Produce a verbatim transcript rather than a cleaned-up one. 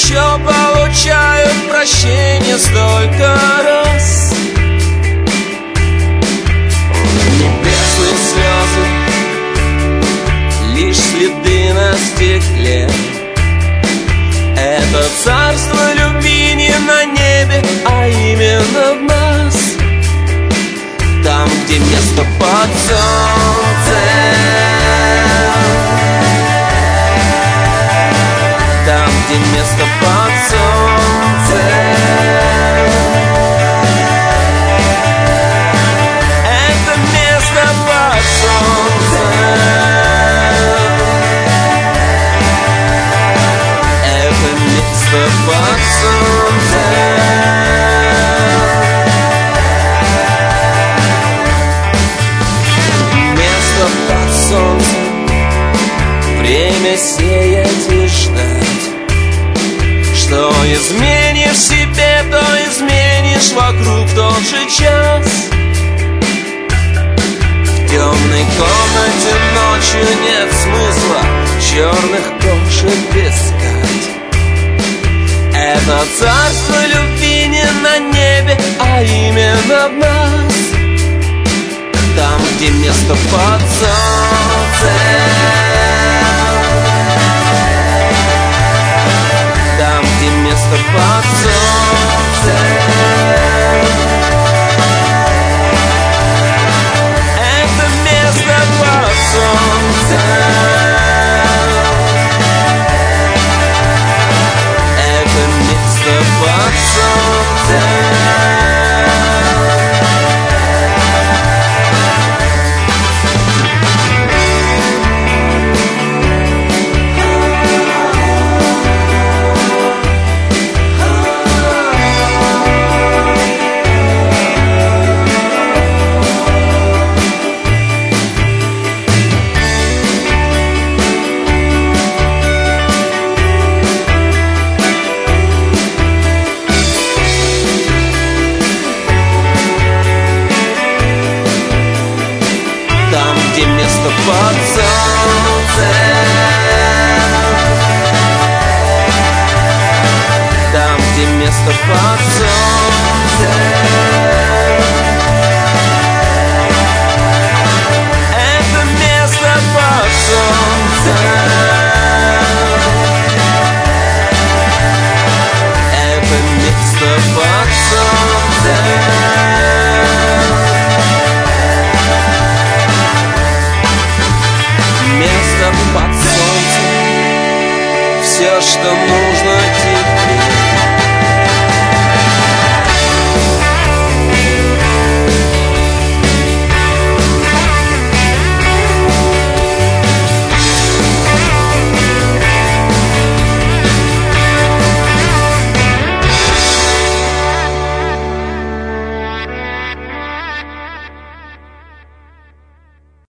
еще получают прощение столько раз. Небесные слезы, лишь следы на стекле. Это царство любви не на небе, а именно в нас. Там, где место под солнцем, там, где место под солнцем. Это место под солнцем. Это место под солнцем. Место под солнцем. Время сеять и ждать. Что изменишь себе, то изменишь вокруг тот же час. В темной комнате ночью нет смысла черных кошек искать. Это царство любви не на небе, а именно в нас. Там, где место под солнцем. Там, где место под солнцем. Это место под солнцем. Это место под солнцем. Под солнцем. Там, где место под солнцем. Это место под солнцем. Это место под солнцем. Место под солнцем. Все, что нужно.